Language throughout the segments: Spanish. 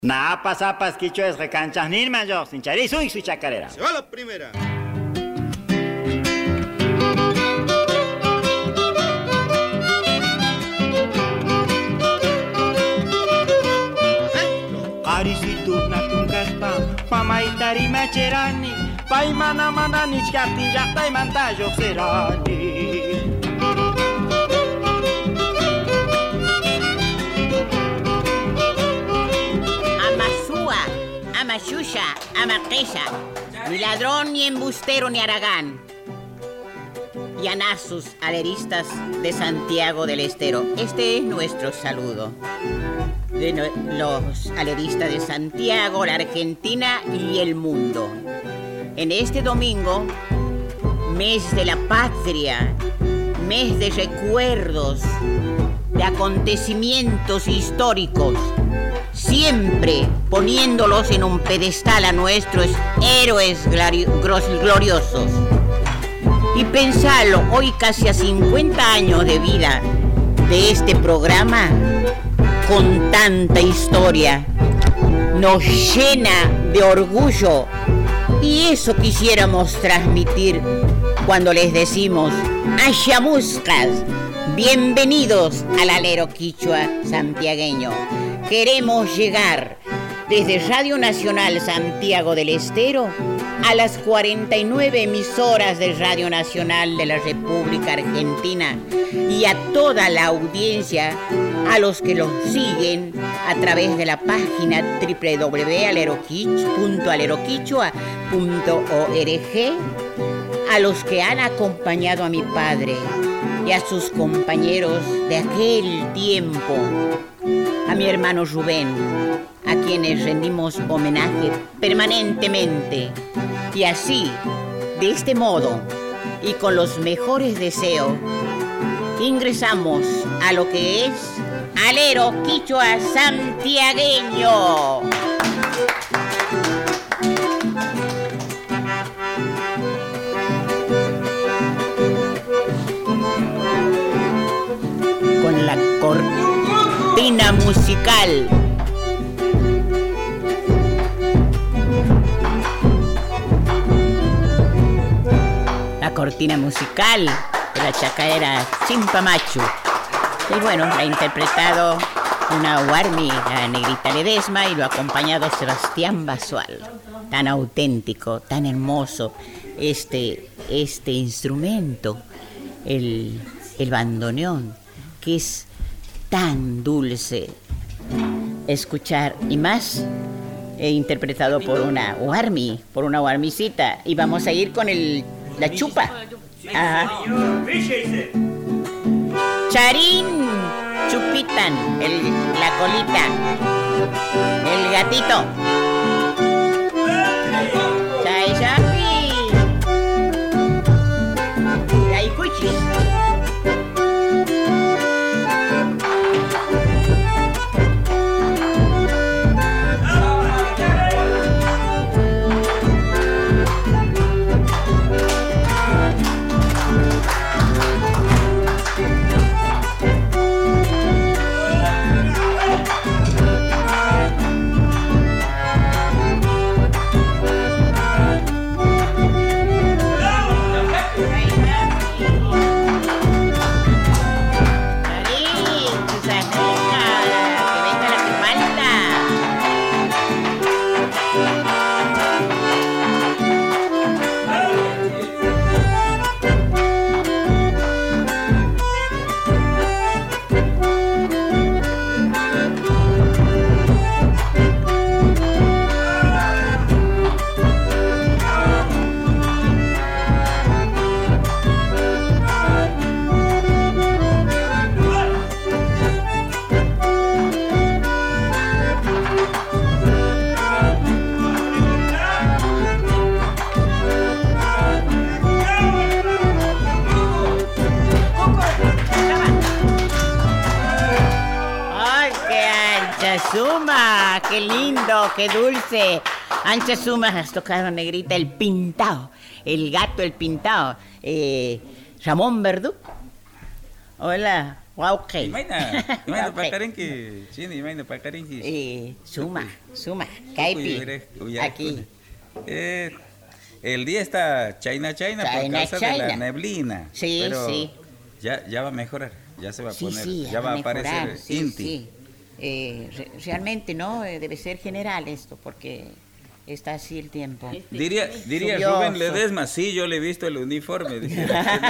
Napas, zapas, quicho es recanchas, ni mayor, sin charizo y su chacarera. Se va la primera. Arisitu natungaspa, pamaitari macherani, paimana mana nichkapti yakta imantayo serani. Amashusha, Amaquesha, ni ladrón, ni embustero, ni aragán. Llanazos, aleristas de Santiago del Estero. Este es nuestro saludo. De los aleristas de Santiago, la Argentina y el mundo. En este domingo, mes de la patria, mes de recuerdos, de acontecimientos históricos, siempre poniéndolos en un pedestal a nuestros héroes gloriosos. Y pensarlo, hoy casi a 50 años de vida de este programa, con tanta historia, nos llena de orgullo. Y eso quisiéramos transmitir cuando les decimos Ayamuscas, bienvenidos al alero quichua santiagueño. Queremos llegar desde Radio Nacional Santiago del Estero a las 49 emisoras de Radio Nacional de la República Argentina y a toda la audiencia, a los que los siguen a través de la página www.aleroquichua.org, a los que han acompañado a mi padre y a sus compañeros de aquel tiempo, a mi hermano Rubén, a quienes rendimos homenaje permanentemente. Y así, de este modo, y con los mejores deseos, ingresamos a lo que es Alero Quichua Santiagueño. Con la cortina musical. La cortina musical de la chacarera Chimpamachu. Y bueno, la ha interpretado una Huarmi, la Negrita Ledesma, y lo ha acompañado Sebastián Basual. Tan auténtico, tan hermoso este instrumento, el bandoneón, que es tan dulce escuchar, y más interpretado por una Huarmi, por una Huarmicita. Y vamos a ir con la chupa. Ajá. Charín, Chupitan, la colita, el gatito. Chaychapi, Chaycuchis. Suma, qué lindo, qué dulce. Ancha Suma, has tocado, Negrita, el pintao, el gato, el pintao. Ramón Verdú. Hola. Ok. Imagina Ok. pacarenque, chini, imagina pacarenque. Suma, Caipi, aquí. El día está China por China, causa de la China. neblina. Sí, pero sí. Ya va a mejorar, ya se va a Sí, poner, sí, ya va a mejorar, aparecer sí, Inti. sí. Realmente, ¿no? Debe ser general esto, porque está así el tiempo. Diría Lluvioso. Rubén Ledesma, sí, yo le he visto el uniforme. Dice.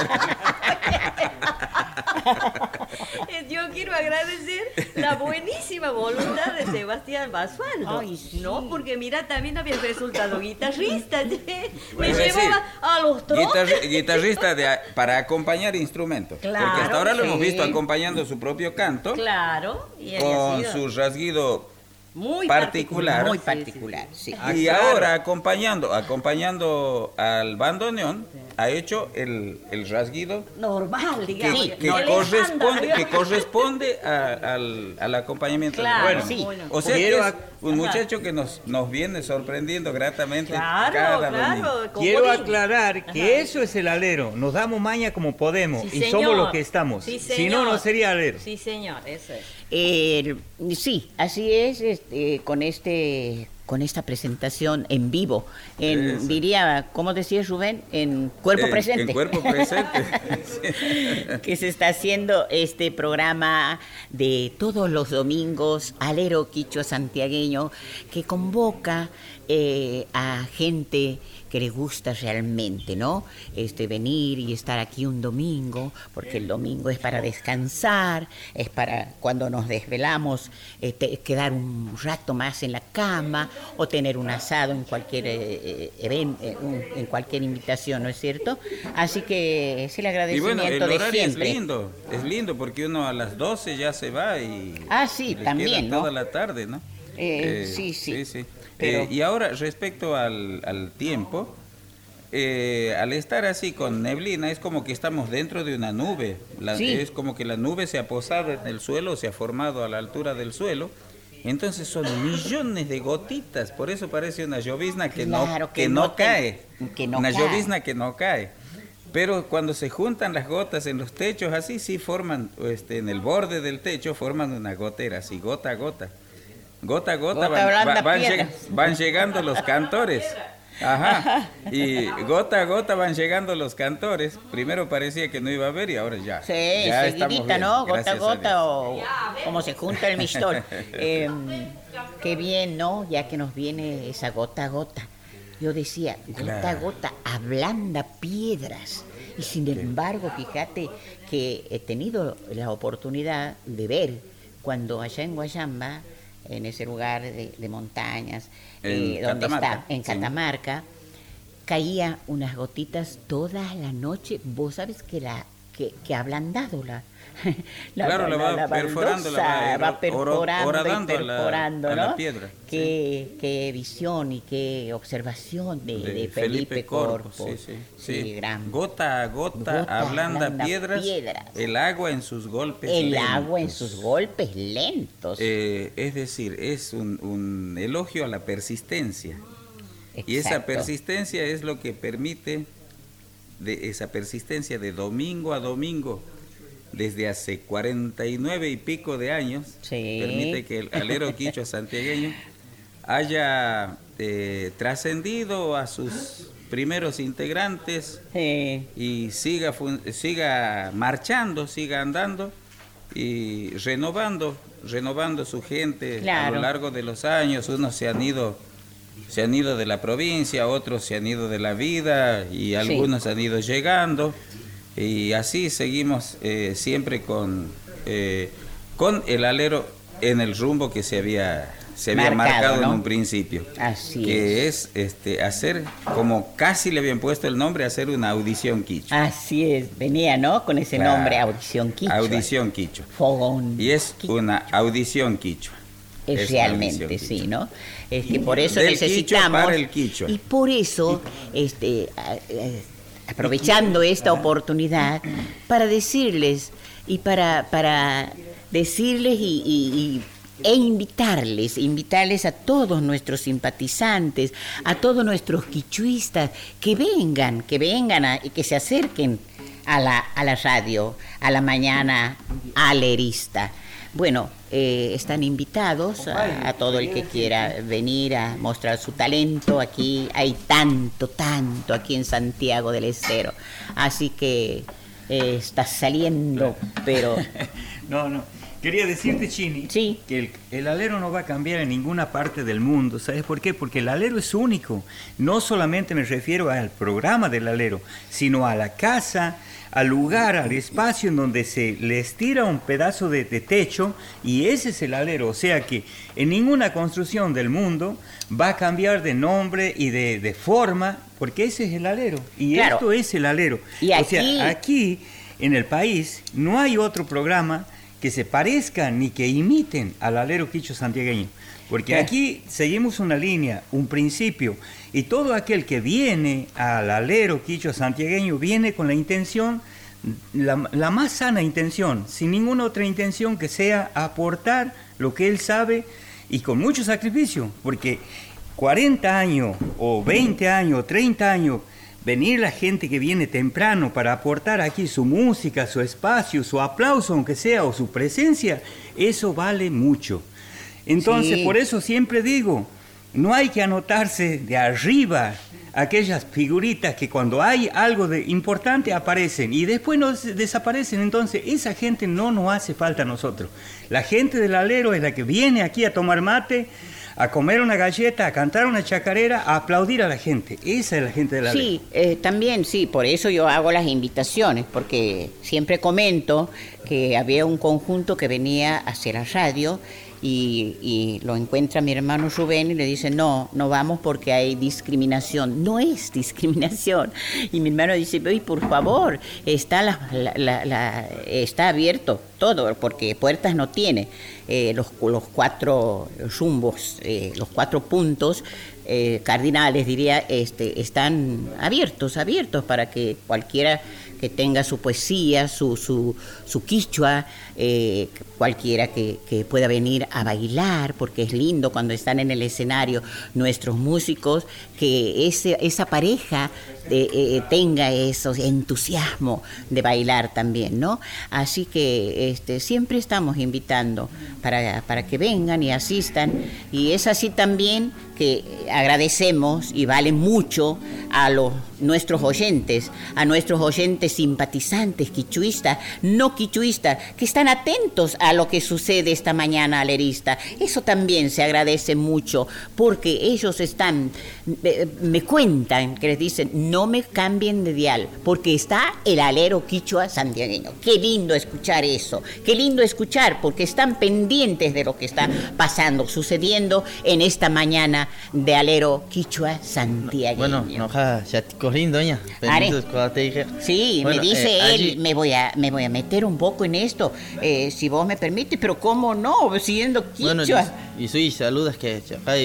Yo quiero agradecer la buenísima voluntad de Sebastián Basualdo. Ay, sí. No, porque mira, también había resultado guitarrista. Me Bueno, llevaba sí. a los trotes. Guitarrista para acompañar instrumentos. Claro, porque hasta ahora lo hemos sí. visto acompañando su propio canto, Claro, y había con sido su rasguido muy particular. Muy Sí, particular, sí. Y ahora acompañando al bandoneón, ha hecho el rasguido normal, digamos. Sí, que corresponde al acompañamiento. Claro, del sí. bandoneón. O sea, que Quiero es un muchacho que nos viene sorprendiendo gratamente cada Claro, domingo. claro. Quiero comodín. aclarar que eso es el alero. Nos damos maña como podemos Sí, y señor. somos los que estamos. Sí, Si no, no señor. sería alero. Sí, señor, eso es. Sí, así es, con esta presentación en vivo, Eso. diría, ¿cómo decía Rubén? En cuerpo presente. En cuerpo presente. Que se está haciendo este programa de todos los domingos, Alero Quichua Santiagueño, que convoca a gente que le gusta realmente, ¿no? Venir y estar aquí un domingo, porque el domingo es para descansar, es para cuando nos desvelamos, quedar un rato más en la cama o tener un asado en cualquier evento, en cualquier invitación, ¿no es cierto? Así que es el Y agradecimiento bueno, el de horario siempre. es lindo porque uno a las 12 ya se va y Ah, sí, le también, queda ¿no? toda la tarde, ¿no? Sí. Pero- Y ahora, respecto al tiempo, al estar así con neblina, es como que estamos dentro de una nube. Sí. Es como que la nube se ha posado en el suelo, se ha formado a la altura del suelo. Entonces son millones de gotitas, por eso parece una llovizna que Claro, no, que que no no te- cae. que no una cae. llovizna que no cae. Pero cuando se juntan las gotas en los techos, así sí forman, en el borde del techo, forman una gotera, así, gota a gota. Gota a gota, Gota blanda, van piedra. van llegando los cantores. Ajá. Y gota a gota van llegando los cantores. Primero parecía que no iba a haber y ahora ya. Sí, ya estamos seguidita, bien, ¿no? Gota a gracias gota Dios. o como se junta el mistol. Qué bien, ¿no? Ya que nos viene esa gota a gota. Yo decía, gota a Claro. gota ablanda piedras. Y sin embargo, fíjate que he tenido la oportunidad de ver cuando allá en Guayamba, en ese lugar de montañas, En donde Catamarca, está, en sí. Catamarca, caía unas gotitas toda la noche. Vos sabes que que ha ablandado Claro, la va perforando, baldosa, va va perforando horadando y a la- perforando, a la ¿no? piedra, Qué visión y qué observación de Felipe Corpo. Sí. gran. Gota a gota, ablanda piedras, piedras. el agua en sus golpes El lentos. agua en sus golpes lentos. Es decir, es un elogio a la persistencia. Y esa Exacto. persistencia es lo que permite, esa persistencia de domingo a domingo, desde hace 49 y pico de años, Sí. permite que el alero quichua santiagueño haya trascendido a sus primeros integrantes y siga marchando, siga andando y renovando su gente a Claro. lo largo de los años. Unos se han ido de la provincia, otros se han ido de la vida y algunos han ido llegando y así seguimos siempre con el alero en el rumbo que se había marcado, ¿no? en un principio. Así que es hacer, como casi le habían puesto el nombre, hacer una audición quichua. Así es, venía, ¿no? Con ese Claro. nombre, Audición Quichua. Audición quichua. Fogón. Y es una audición quichua. Es una realmente, audición sí, quichua. ¿no? Por eso Del necesitamos. quichua para el quichua. Y por eso, aprovechando esta oportunidad, para decirles y para decirles e invitarles a todos nuestros simpatizantes, a todos nuestros quichuistas, que vengan y que se acerquen a la radio, a la mañana alerista. Bueno, están invitados a todo el que quiera venir a mostrar su talento. Aquí hay tanto aquí en Santiago del Estero. Así que está saliendo, pero... No. Quería decirte, Chini, sí, que el alero no va a cambiar en ninguna parte del mundo. ¿Sabes por qué? Porque el alero es único. No solamente me refiero al programa del alero, sino a la casa, al lugar, al espacio en donde se le estira un pedazo de techo, y ese es el alero. O sea que en ninguna construcción del mundo va a cambiar de nombre y de forma, porque ese es el alero. Y claro, esto es el alero. Y aquí... O sea, aquí en el país no hay otro programa que se parezcan ni que imiten al alero quichua santiagueño. Porque aquí seguimos una línea, un principio, y todo aquel que viene al alero quichua santiagueño viene con la intención, la más sana intención, sin ninguna otra intención que sea aportar lo que él sabe y con mucho sacrificio, porque 40 años o 20 años, 30 años, venir la gente que viene temprano para aportar aquí su música, su espacio, su aplauso, aunque sea, o su presencia, eso vale mucho. Entonces, sí, por eso siempre digo, no hay que anotarse de arriba aquellas figuritas que cuando hay algo de importante aparecen y después desaparecen. Entonces, esa gente no nos hace falta a nosotros. La gente del alero es la que viene aquí a tomar mate, a comer una galleta, a cantar una chacarera, a aplaudir a la gente. Esa es la gente de la ley. Sí, también sí, por eso yo hago las invitaciones, porque siempre comento que había un conjunto que venía hacia la radio y lo encuentra mi hermano Rubén y le dice, no vamos porque hay discriminación. No es discriminación. Y mi hermano dice, oye, por favor, está está abierto todo, porque puertas no tiene. Los 4 rumbos, los 4 puntos cardinales, diría, están abiertos para que cualquiera que tenga su poesía, su quichua, cualquiera que pueda venir a bailar, porque es lindo cuando están en el escenario nuestros músicos, que esa pareja tenga ese entusiasmo de bailar también, ¿no? Así que siempre estamos invitando para que vengan y asistan, y es así también que agradecemos y vale mucho a nuestros oyentes simpatizantes, quichuistas, no quichuistas, que están atentos a lo que sucede esta mañana alerista. Eso también se agradece mucho, porque ellos me cuentan, que les dicen, no me cambien de dial, porque está el alero quichua santiagueño. Qué lindo escuchar eso, qué lindo escuchar, porque están pendientes de lo que está pasando, sucediendo en esta mañana de alero quichua santiagueño. Bueno, ya te corriendo, doña. Sí, bueno, me dice él, allí... me voy a meter un poco en esto, si vos me permites, pero cómo no, siendo quichua. Bueno, y soy saludas que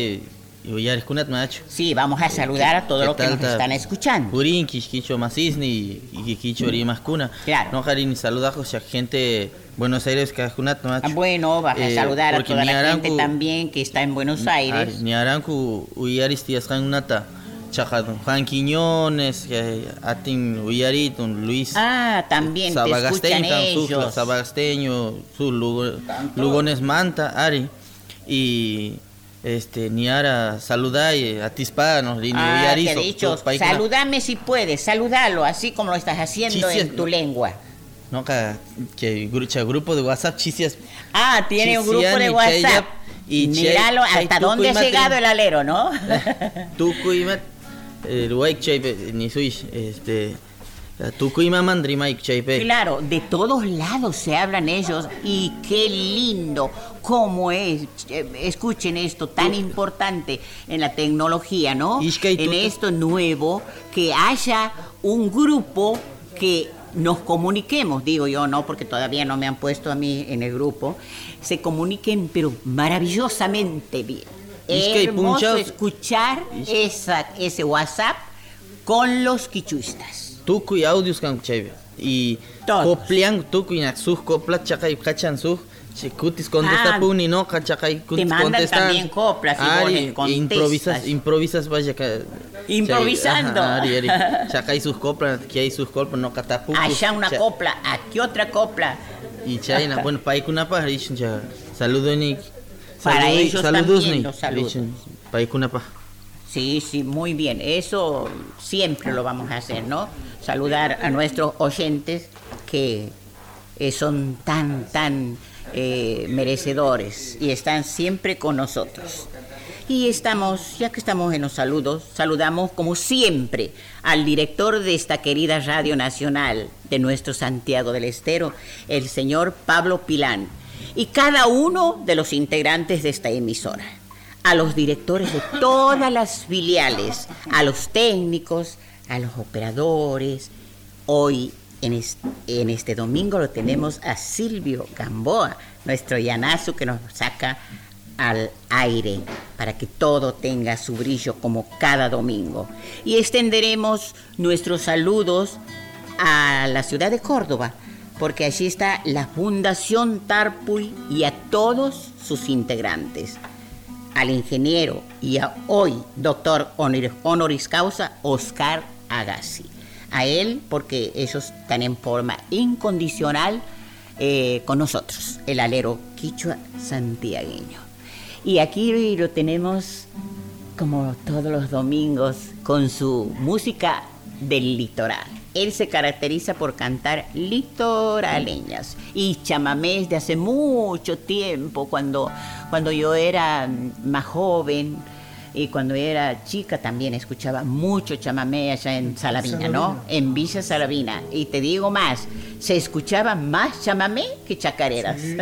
sí, vamos a saludar a todos los que nos están escuchando. Purín, quicho masisni y quicho rimascuna. Claro. No harin saludajos a gente Buenos Aires que bueno, vas a saludar a toda la gente también que está en Buenos Aires. Ni aranku uyaristias nata. Juan Quiñones, Atin Uyaritun, Luis. También te escuchan ellos. Sabagasteño, Lugones Manta, Ari. Y Niara, saludai a Tispanos, te he dicho, saludame si puedes, saludalo, así como lo estás haciendo en tu lengua. No, que grupo de WhatsApp, chisias. Tiene un grupo de WhatsApp. Y míralo, hasta dónde ha llegado el alero, ¿no? Tucuimat, ni suish, Tucuima Mandrimay Chaipe. Claro, de todos lados se hablan ellos y qué lindo, cómo es. Escuchen esto tan importante en la tecnología, ¿no? En esto nuevo, que haya un grupo que nos comuniquemos, digo yo, no, porque todavía no me han puesto a mí en el grupo, se comuniquen, pero maravillosamente bien. Hermoso escuchar ese WhatsApp con los quichuistas. Tucuy audios can chévere y coplian tucuy nak sus copla chacay cachan sus Cutis contesta puni, ¿no? Cachacay, te mandan también coplas y vos improvisas, vaya que... Improvisando. Ari. Chacay sus coplas, que hay sus coplas, no catapucos. Allá una copla, aquí otra copla. Y Chayna, bueno, paikunapa, ya saludos ni. Para ellos saludos también ni. los saludos. Paikunapa. Sí, muy bien. Eso siempre lo vamos a hacer, ¿no? Saludar a nuestros oyentes que son tan merecedores y están siempre con nosotros. Y ya que estamos en los saludos, saludamos como siempre al director de esta querida Radio Nacional de nuestro Santiago del Estero, el señor Pablo Pilán, y cada uno de los integrantes de esta emisora, a los directores de todas las filiales, a los técnicos, a los operadores. Hoy, en este domingo, lo tenemos a Silvio Gamboa, nuestro llanazo que nos saca al aire para que todo tenga su brillo como cada domingo. Y extenderemos nuestros saludos a la ciudad de Córdoba, porque allí está la Fundación Tarpuy y a todos sus integrantes, al ingeniero y a hoy doctor honoris causa Oscar Agassi. A él, porque ellos están en forma incondicional con nosotros, el alero quichua santiagueño. Y aquí lo tenemos, como todos los domingos, con su música del litoral. Él se caracteriza por cantar litoraleñas y chamamés de hace mucho tiempo, cuando yo era más joven y cuando era chica también escuchaba mucho chamamé allá en Salavina, ¿no? En Villa Salavina. Y te digo más, se escuchaba más chamamé que chacareras. Sí,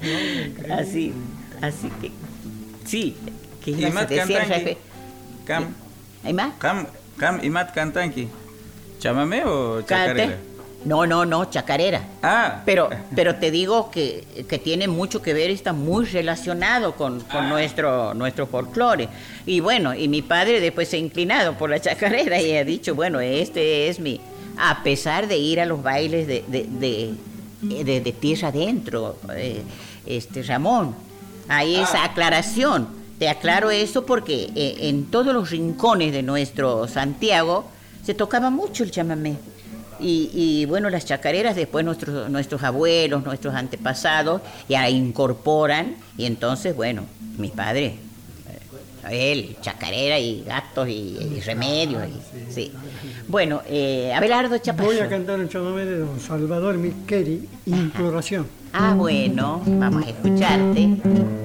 así que... Sí, que ibas a decir, jefe. ¿Hay más? ¿Y más cantanqui? ¿Chamamé o chacarera? No, chacarera. Ah. Pero te digo que tiene mucho que ver, está muy relacionado con nuestro folclore. Y bueno, y mi padre después se ha inclinado por la chacarera y ha dicho, bueno, este es a pesar de ir a los bailes de tierra adentro, Ramón, hay esa aclaración. Te aclaro eso porque en todos los rincones de nuestro Santiago se tocaba mucho el chamamé. Y bueno, las chacareras después nuestros abuelos, nuestros antepasados ya incorporan. Y entonces, bueno, mi padre, él, chacarera y gatos y remedios. Sí. Bueno, Abelardo Chapazo. Voy a cantar un chamamé de don Salvador Miqueri, Imploración. Ah, bueno, vamos a escucharte.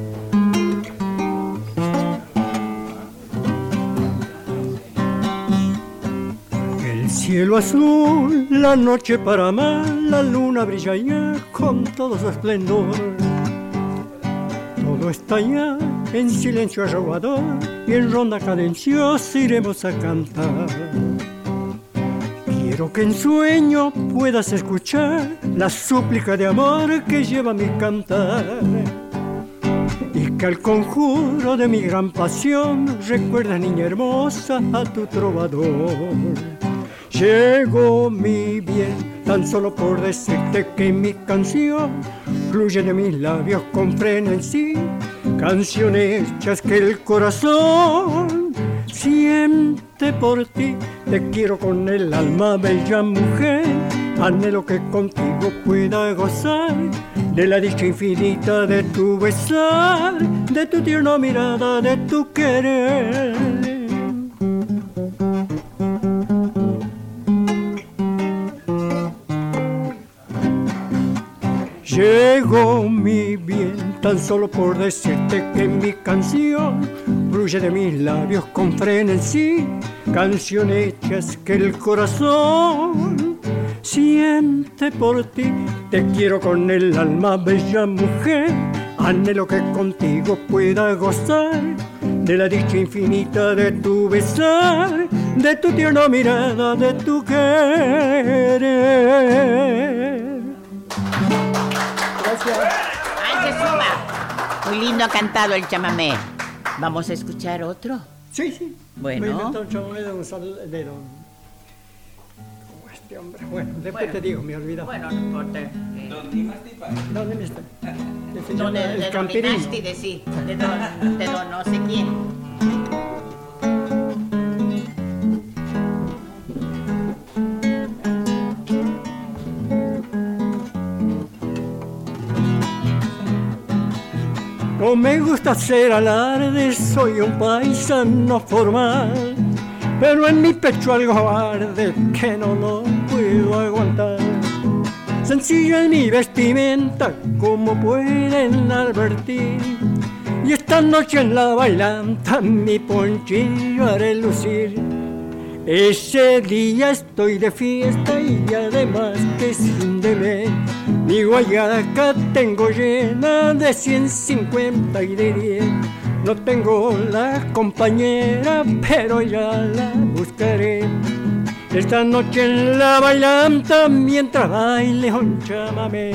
El cielo azul, la noche para amar, la luna brilla ya con todo su esplendor. Todo está ya en silencio arrobador y en ronda cadenciosa iremos a cantar. Quiero que en sueño puedas escuchar la súplica de amor que lleva mi cantar, y que al conjuro de mi gran pasión recuerda, niña hermosa, a tu trovador. Llegó mi bien tan solo por decirte que mi canción fluye de mis labios con frenesí, canciones hechas que el corazón siente por ti. Te quiero con el alma, bella mujer, anhelo que contigo pueda gozar de la dicha infinita de tu besar, de tu tierna mirada, de tu querer. Llegó mi bien tan solo por decirte que mi canción fluye de mis labios con frenesí, canción hechas que el corazón siente por ti. Te quiero con el alma, bella mujer, anhelo que contigo pueda gozar de la dicha infinita de tu besar, de tu tierna mirada, de tu querer. ¡Ay, suba! Muy lindo ha cantado el chamamé. ¿Vamos a escuchar otro? Sí. Bueno. Voy a inventar un chamamé de don... ¿Cómo es? Este hombre. Bueno, después te digo, me he olvidado. Bueno, no importa. ¿Dónde me está? De don Dinasti, sí. De don no sé quién. No me gusta hacer alarde, soy un paisano formal, pero en mi pecho algo arde que no lo puedo aguantar. Sencilla es mi vestimenta, como pueden advertir, y esta noche en la bailanta mi ponchillo haré lucir. Ese día estoy de fiesta y además que es fin de mes, mi guayaca tengo llena de 150 y de 10. No tengo la compañera, pero ya la buscaré. Esta noche en la bailanta mientras baile un chamamé.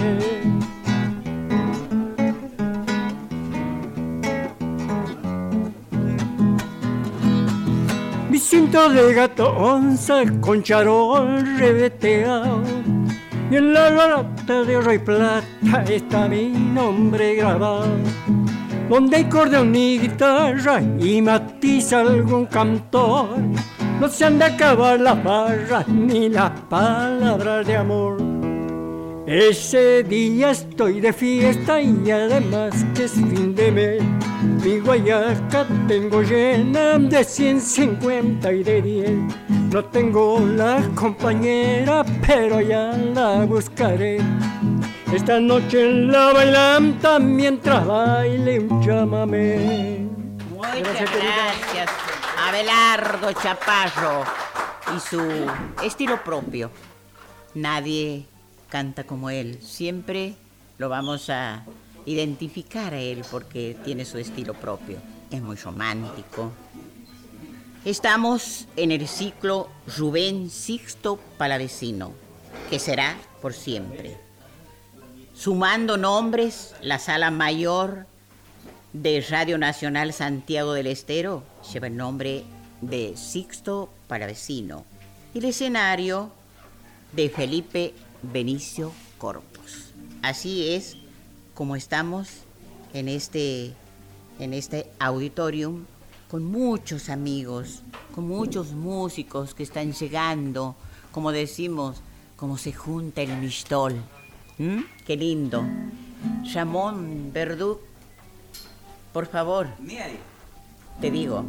Mi cinto de gato onza con charol reveteado, y en la lata de oro y plata está mi nombre grabado. Donde hay acordeón y guitarra y matiza algún cantor, no se han de acabar las barras ni las palabras de amor. Ese día estoy de fiesta y además que es fin de mes, mi guayaca tengo llena de 150 y de 10. No tengo la compañera, pero ya la buscaré. Esta noche en la bailanta mientras baile un chamamé. Muchas gracias, Abelardo Chaparro y su estilo propio. Nadie canta como él. Siempre lo vamos a identificar a él porque tiene su estilo propio. Es muy romántico. Estamos en el ciclo Rubén Sixto Palavecino, que será por siempre. Sumando nombres, la Sala Mayor de Radio Nacional Santiago del Estero lleva el nombre de Sixto Palavecino y el escenario de Felipe Benicio Corpus. Así es como estamos en este auditorium con muchos amigos, con muchos músicos que están llegando, como decimos, como se junta el mistol. Qué lindo. Ramón Verdú, por favor. Te digo,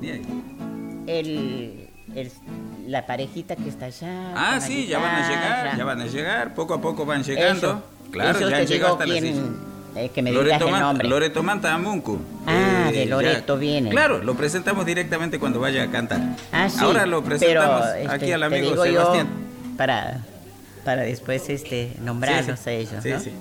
la parejita que está allá. Ah, sí, ya van a llegar, poco a poco van llegando. Eso, claro, eso ya han llegado hasta las 6. Que me digas el nombre. Loreto Manta Amuncu. Ah, de Loreto viene. Claro, lo presentamos directamente cuando vaya a cantar. Ah, sí. Ahora lo presentamos aquí al amigo Sebastián. Para después nombrarlos a ellos, sí, ¿no? Sí.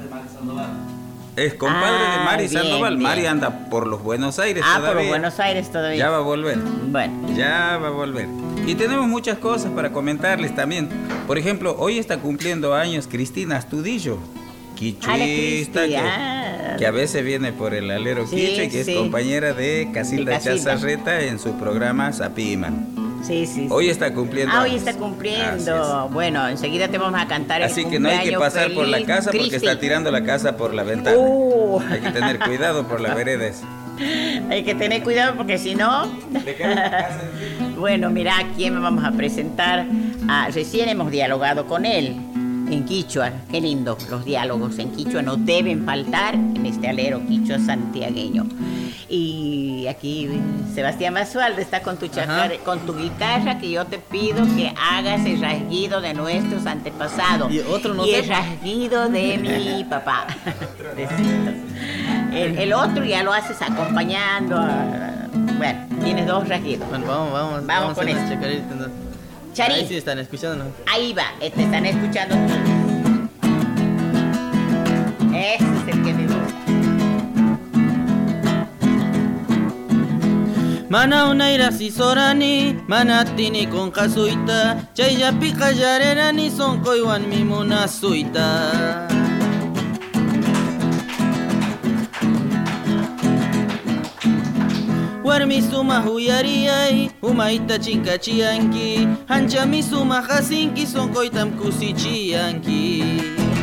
Es compadre de Mari Sandoval. Bien. Mari anda por los Buenos Aires todavía. Por los Buenos Aires todavía. Ya va a volver. Bueno. Ya va a volver. Y tenemos muchas cosas para comentarles también. Por ejemplo, hoy está cumpliendo años Cristina Astudillo, quichuista, que a veces viene por el alero quicho y que es compañera de Casilda Chazarreta en su programa Zapiman. Sí. Hoy está cumpliendo. Hoy está cumpliendo. Bueno, enseguida te vamos a cantar Así que no hay que pasar feliz, por la casa porque está tirando la casa por la ventana. Hay que tener cuidado por las veredas. Hay que tener cuidado porque si no... Bueno, mira, ¿a quién vamos a presentar? Recién hemos dialogado con él en quichua. Qué lindo, los diálogos en quichua no deben faltar en este alero quichua santiagueño. Y aquí Sebastián Basualdo está con tu con tu guitarra, que yo te pido que hagas el rasguido de nuestros antepasados. Y otro no el rasguido de mi papá. El otro ya lo haces acompañando. Bueno, tienes dos rasguidos. Bueno, vamos con esto. Charín. Ahí sí están escuchándonos. Ahí va, te están escuchando. Ese es el que me gusta. Mana unaira si sorani, manatini con casuita, chaya pica yarerani son coiwan mi monasuita. Warmi suma huyariay, umaita chinkachianki, hanchami suma hasinki, son koitam kusichianki.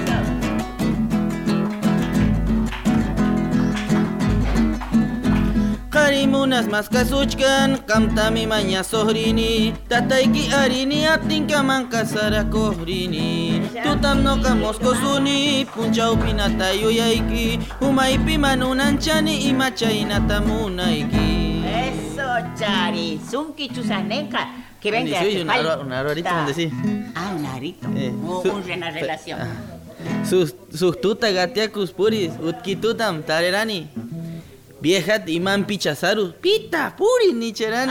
Karimunas mas kasuchkan, kamtami maña sohrini, tataiki arini aptin kaman kasara kohrini. Tutam no kamoskosuni, puncha upinata yuyaiki, umaipi manunanchani imachainata munaiki. Eso, Chari. Sunki chusasnenka. Que venga. Sí, un arito, donde sí. Ah, un arito. Una relación. Sus tuta gatiakus puris, utkitutam tarerani. Viejat iman pichasaru, pita puri nicherani.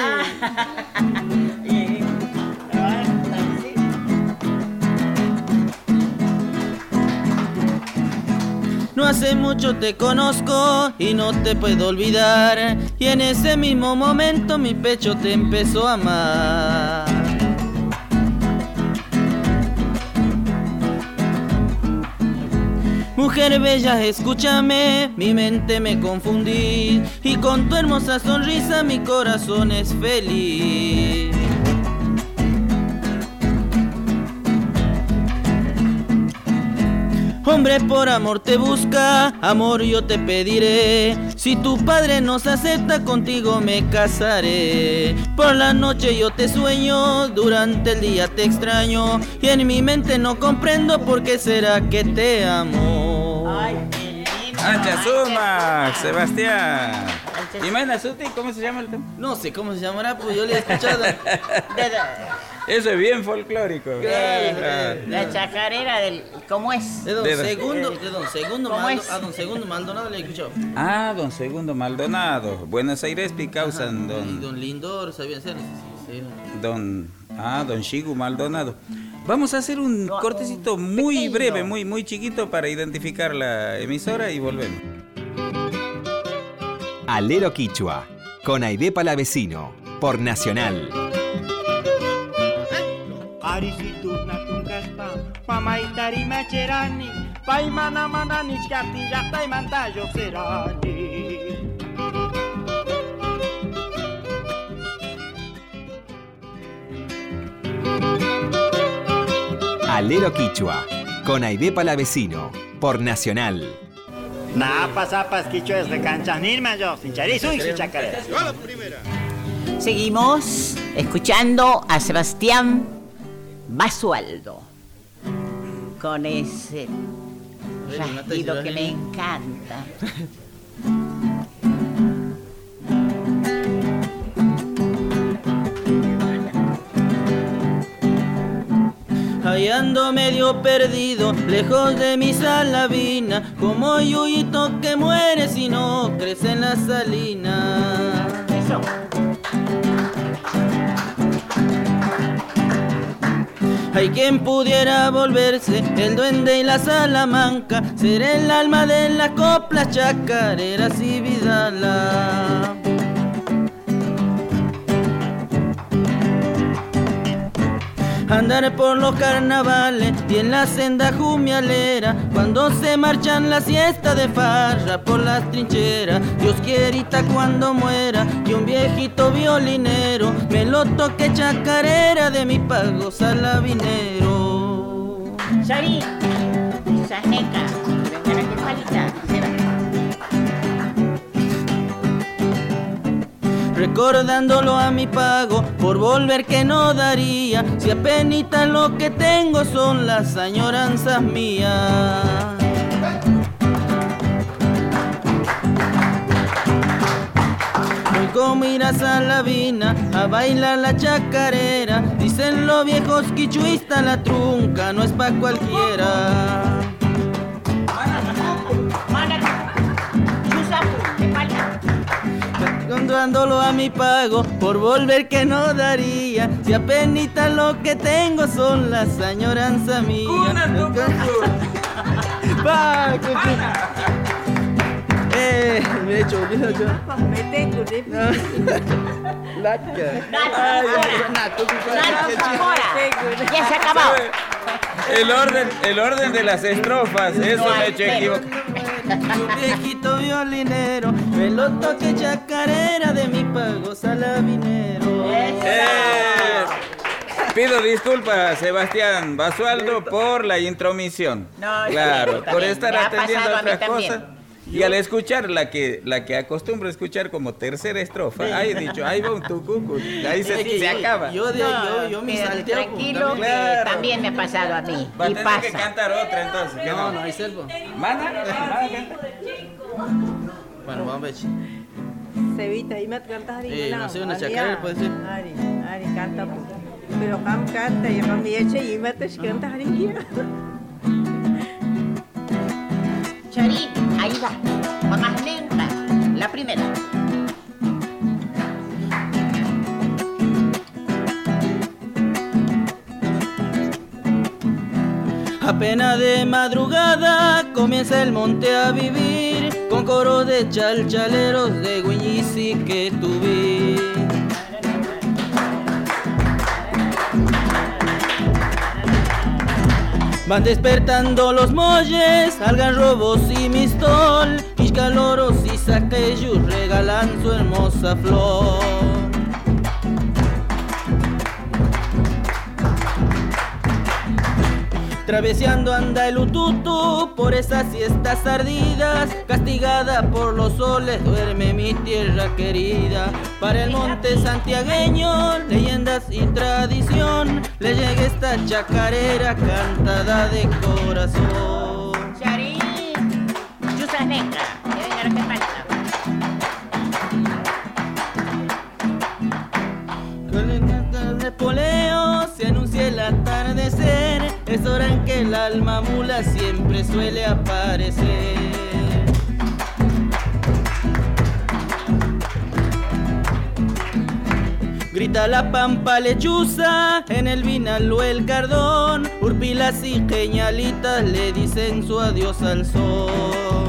No hace mucho te conozco y no te puedo olvidar. Y en ese mismo momento mi pecho te empezó a amar. Mujer bella, escúchame, mi mente me confundí. Y con tu hermosa sonrisa mi corazón es feliz. Hombre por amor te busca, amor yo te pediré. Si tu padre nos acepta, contigo me casaré. Por la noche yo te sueño, durante el día te extraño. Y en mi mente no comprendo por qué será que te amo. Ay, qué lindo. Ancha suma, Sebastián. ¿Y Maina Suti, cómo se llama el tema? No sé cómo se llamará, pues yo le he escuchado. Eso es bien folclórico. La chacarera del... ¿Cómo es? De don Segundo ¿Cómo es? a don Segundo Maldonado le he escuchado. Ah, don Segundo Maldonado. Buenos Aires Picausan, Y don... don Lindor, sabían ser. Sí. Don Shigu Maldonado. Vamos a hacer un cortecito muy pequeño. breve, muy chiquito para identificar la emisora y volvemos. Alero Quichua, con Aide Palavecino, por Nacional. Alero Quichua, con Aide Palavecino, por Nacional. Napas, quichuas de canchas, nirmayos, sin charizo y sin chacarera. Seguimos escuchando a Sebastián Basualdo con ese rasguido que le encanta. Ahí ando medio perdido, lejos de mi salavina, como yuyito que muere si no crece en la salina. Eso. Hay quien pudiera volverse el duende y la salamanca, ser el alma de las coplas chacareras y vidala. Andar por los carnavales y en la senda jumialera, cuando se marchan la siesta de farra por las trincheras. Dios quierita cuando muera y un viejito violinero me lo toque chacarera de mi pago salavinero. Sari, Sasneca, vengan a que palita, recordándolo a mi pago por volver que no daría, si apenita lo que tengo son las añoranzas mías. Voy con miras a la vina a bailar la chacarera, dicen los viejos quichuistas la trunca no es pa' cualquiera. Dándolo a mi pago por volver que no daría, si apenita lo que tengo son las añoranzas mías. Me he hecho olvido yo. Me tengo de... Ya se acabó. El orden de las estrofas, eso me he hecho equivocar. Un viejito violinero, me lo toque chacarera de mi pago salabinero. Pido disculpas, Sebastián Basualdo, por la intromisión. No, claro, está por bien, estar me ha atendiendo pasado a a mí otras también. cosas. Y al escuchar la que acostumbro escuchar como tercera estrofa, ahí he dicho, ahí va un tucucu, ahí se acaba. Yo me Quédate salteo. tranquilo, que Claro. también me ha pasado a mí. Va a Y tener pasa. que cantar otra entonces. ¿qué No, no hay selvo. ¿Mana? Bueno, vamos a ver. Sevita, y me cantas Ari. No sé, una chacarera puede ser. Ari, canta. Pero Cam canta, y Cam y echa, y me te cantas Ari. Charín, ahí va. Va más lenta. La primera. Apenas de madrugada comienza el monte a vivir, con coro de chalchaleros de Guiñisi que tuve. Van despertando los molles, algarrobos y mistol, iscaloros y saqueyus regalan su hermosa flor. Traveseando anda el ututu por esas siestas ardidas, castigada por los soles duerme mi tierra querida. Para el monte santiagueño, leyendas y tradición, le llega esta chacarera cantada de corazón. Charín, Yusaneca, que venga lo que falta. Con el de poleo se anuncia el atardecer, es hora en que el alma mula siempre suele aparecer. Grita la pampa lechuza en el vinal o el cardón, urpilas y geñalitas le dicen su adiós al sol.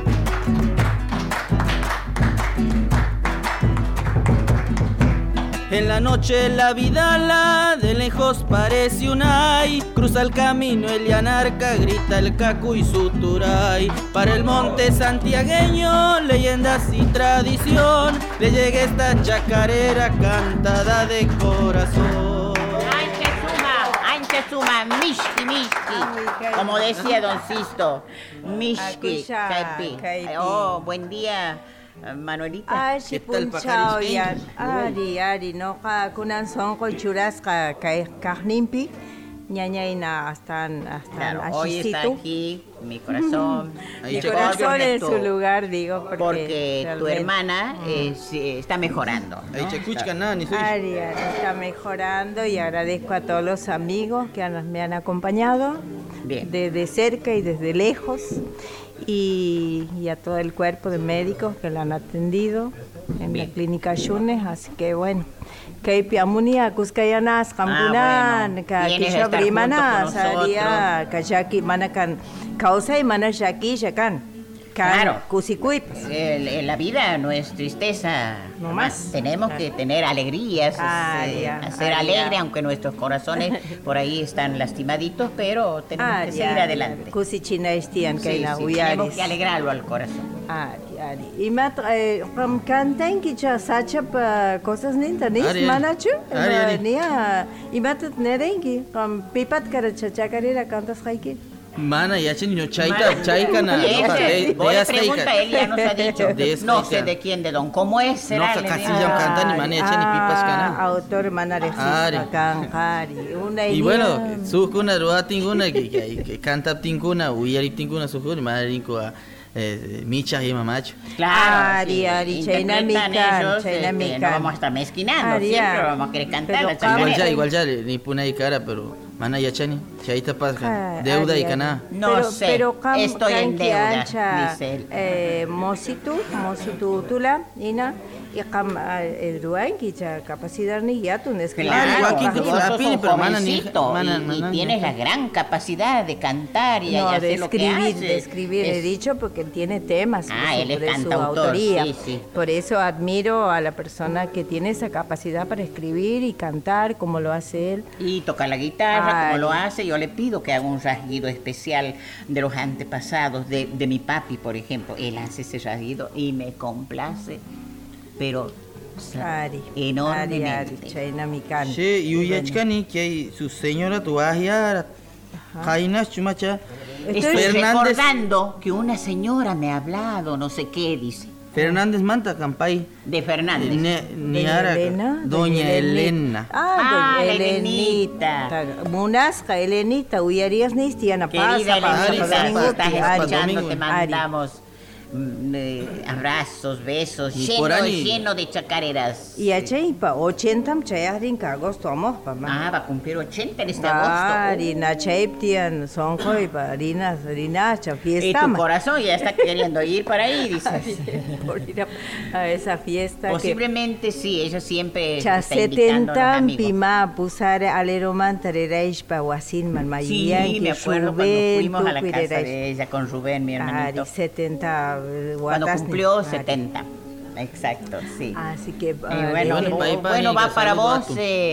En la noche la vidala de lejos parece un ay, cruza el camino el yanarca, grita el cacu y su turay. Para el monte santiagueño, leyendas y tradición, le llega esta chacarera cantada de corazón. Anche suma, mishki, mishki. Como decía don Sisto, mishki, caipi. Oh, buen día. Manuelita. Ay, si punchao ya. Ari, no ka kunan son ko churas ka kahnimpi. Ñaña na hasta Claro, hoy está aquí mi corazón. Mi corazón en su lugar, digo, porque tu hermana está mejorando, ¿no? Ari está mejorando y agradezco a todos los amigos que me han acompañado. Bien. Desde cerca y desde lejos. Y a todo el cuerpo de médicos que la han atendido en la clínica Yunes, así que bueno, que piamunia kuskayanas kampunan ka kishabrimana saria kayaki manakan causa y manashaki shakan. Claro, kusikuipas. La vida no es tristeza, no más. Tenemos que tener alegrías, ser alegre, aunque nuestros corazones por ahí están lastimaditos, pero tenemos que seguir adelante. Tenemos que alegrarlo al corazón. Ari. Y mat cantan que ya sachap cosas nintanis manachu nia y matat nerengi pipat cara chachacarera cantas haiki. Mana, ya niño chaika na. Buena pregunta, él ya nos ha dicho. No sé de quién, de don. ¿Cómo es? ¿Será? No, casi ya cantan ni mana, ya ni pipas cana. Autor manarexista Ari. Y bueno, su kuna rua tinguna que canta tinguna, uyari tinguna su kuna, manarinko a Micha y Mamacho. Claro, Ari, Chainamica. No vamos a estar mezquinando, siempre vamos a querer cantar la chacarera. Igual ya, ni puna y cara, pero mana ya chani, chaita pasca, deuda y cana. No sé, estoy en deuda, dice él. Mositu tula, ina, Y el Ruan, que ya capacidad ni ya tú no claro, y tienes la gran capacidad de cantar y no, hacer lo que haces. De escribir, he dicho, porque él tiene temas él es sobre su autoría. Sí. Por eso admiro a la persona que tiene esa capacidad para escribir y cantar como lo hace él. Y tocar la guitarra como lo hace. Yo le pido que haga un rasguido especial de los antepasados, de mi papi, por ejemplo. Él hace ese rasguido y me complace. Pero enormemente. Sí, y uyachkani que su señora tu ahiara Jainas chumacha. Estoy recordando que una señora me ha hablado, no sé qué dice. Fernández Manta Campay. De Fernández. Doña Elena. Doña Elenita. Munasca, Elenita, huyarías nistiana pasa. Querida Elenita, estás escuchando, te mandamos abrazos, besos, lleno de chacareras. Y achaipa, 80 chayadrin que agosto amos, va a cumplir 80 en este agosto. Harina chaiptian, son joipa, harina fiesta. Y tu corazón ya está queriendo ir para ahí, dices. Por ir a esa fiesta. Posiblemente sí, ella siempre está invitando a los amigos. Pima, pusar aleroman tarereish pa wasin malmayian. Sí, me acuerdo cuando fuimos a la casa de ella con Rubén, mi hermanito. 70 cuando cumplió 70. Exacto, sí. Así que bueno, va para vos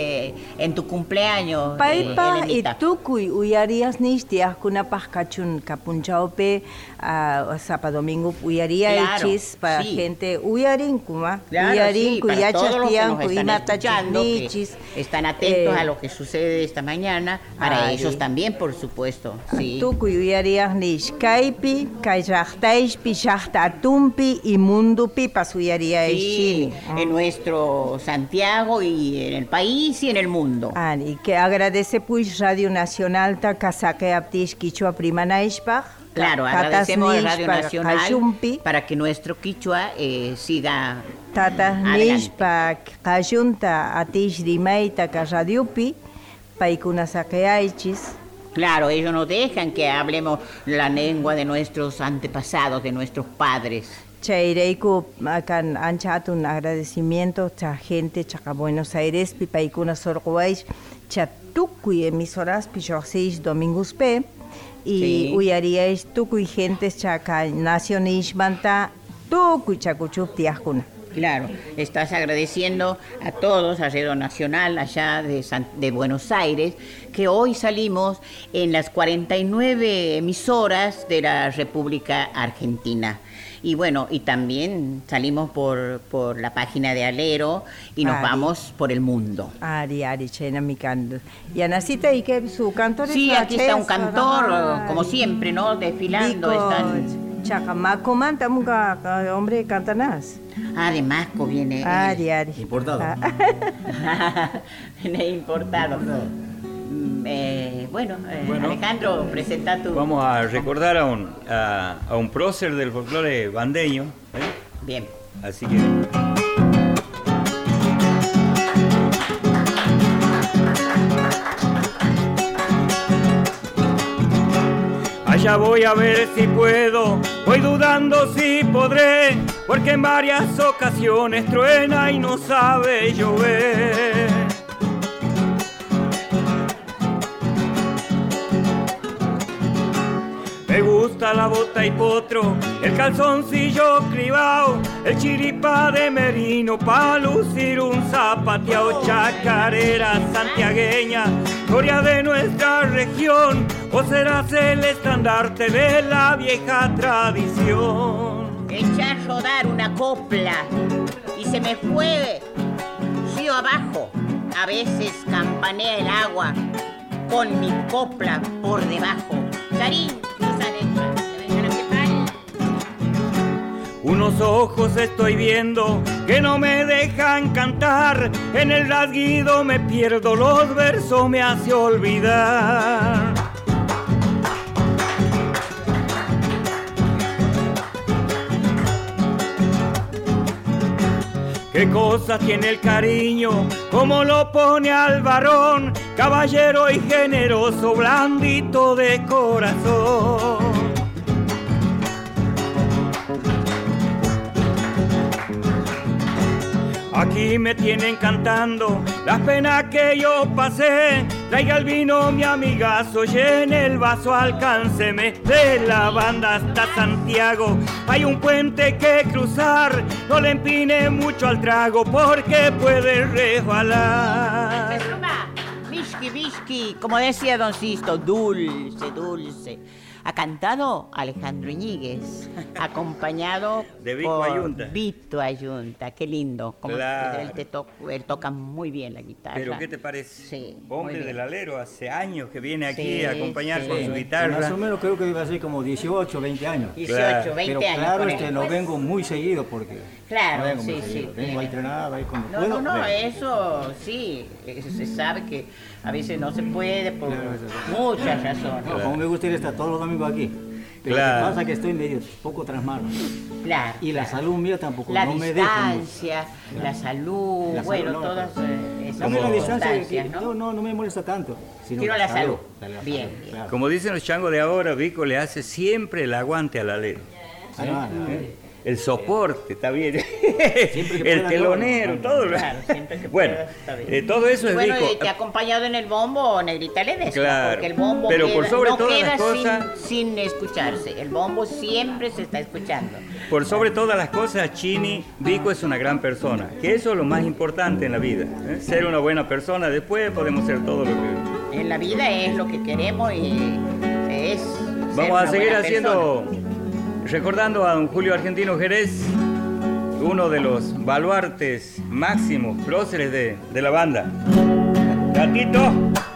en tu cumpleaños. Paipa y tukuy uyarías nistias kuna pascachun capunchaupe sapa domingo uyaría hechis para gente uyarin kuma uyarin kuyachastian kuimata chanichis. Están atentos a lo que sucede esta mañana, para ellos también, por supuesto. Sí. Tukuy uyarías nish kaipi kayachtaishpi shachtatumpi y mundupi pasuya. Sí, en nuestro Santiago y en el país y en el mundo. Y que agradece pues Radio Nacional ta Casaque Aptish Quichua Prima Naishpach. Claro, agradecemos a Radio Nacional para que nuestro quichua siga Tatas Nishpach Kajunta Atish Rimaita Kajadiupi Paikuna Saqueaichis. Claro, ellos nos dejan que hablemos la lengua de nuestros antepasados, de nuestros padres. Chaireiku akan anchat un agradecimiento a gente chaca Buenos Aires pipaikuna sorguais chatukuy emisoras pichoxis domingos p y uyariais tukuy gente chaca nacionis manta tukuy chacuchup tiajuna. Claro, estás agradeciendo a todos, a Radio Nacional allá de Buenos Aires, que hoy salimos en las 49 emisoras de la República Argentina. Y bueno, y también salimos por la página de Alero y nos vamos por el mundo. Chena mi canto. Y Anacita, ¿y qué su cantor? Sí, aquí está un cantor, como siempre, ¿no? Desfilando. Están... Chacamaco manta, hombre, cantanás. De Masco viene. Importado. Viene importado. Bueno, Alejandro, presenta tu... Vamos a recordar a un prócer del folclore bandeño. Bien. Así que... Allá voy a ver si puedo, voy dudando si podré, porque en varias ocasiones truena y no sabe llover. Me gusta la bota y potro, el calzoncillo cribao, el chiripá de merino pa' lucir un zapateao. Chacarera santiagueña, gloria de nuestra región, o serás el estandarte de la vieja tradición. Eché a rodar una copla y se me fue río abajo. A veces campanea el agua con mi copla por debajo. Charín. Unos ojos estoy viendo que no me dejan cantar, en el rasguido me pierdo, los versos me hace olvidar. Qué cosa tiene el cariño, cómo lo pone al varón, caballero y generoso, blandito de corazón. Aquí me tienen cantando las penas que yo pasé. Traiga el vino, mi amigazo, llene el vaso, alcánceme. De la banda hasta Santiago hay un puente que cruzar. No le empine mucho al trago porque puede resbalar. Whisky, whisky, como decía Don Sisto, dulce, dulce. Ha cantado Alejandro Iñiguez, acompañado de Vito por Ayunta. Vito Ayunta, qué lindo. Como Claro. él toca muy bien la guitarra. Pero ¿qué te parece? Sí, Hombre muy bien. del alero, hace años que viene aquí Sí, a acompañar sí. con su guitarra. Más o menos creo que iba a ser como 18, 20 años. 18, Claro. 20 Pero años. claro, con él. no vengo muy seguido porque... Claro, no vengo sí, muy seguido. sí, Vengo a sí. entrenar, ahí cuando No, puedo. no, vengo. eso sí, se sabe que a veces no se puede por Claro, eso. muchas razones. No, como me gustaría estar todos los domingos aquí. Pero Claro. lo que pasa es que estoy medio poco tras mano. Claro. Y la salud mía tampoco La no me deja. distancia, la salud, La bueno, salud, no, todas esas A mí la distancia circunstancias, ¿no? no me molesta tanto. Sino Sino la salud. La Bien, salud, bien. claro. Como dicen los changos de ahora, Vico le hace siempre el aguante al alero. Ah, no. El soporte, está bien. Siempre que El pueda, telonero, yo, todo. Claro, siempre que Bueno, pueda, está bien. todo eso Y es bueno, Vico. y te ha acompañado en el bombo, Negrita Ledesma, Claro, porque el bombo pero por sobre no todas queda las cosas- sin escucharse. El bombo siempre se está escuchando. Por sobre todas las cosas, Chini, Vico es una gran persona. Que eso es lo más importante en la vida. Ser una buena persona, después podemos ser todo lo que... En la vida es lo que queremos y es ser Vamos a una seguir buena haciendo, recordando a don Julio Argentino Jerez, uno de los baluartes máximos, próceres de la banda. Gatito.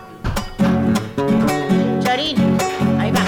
Chorín, ahí va.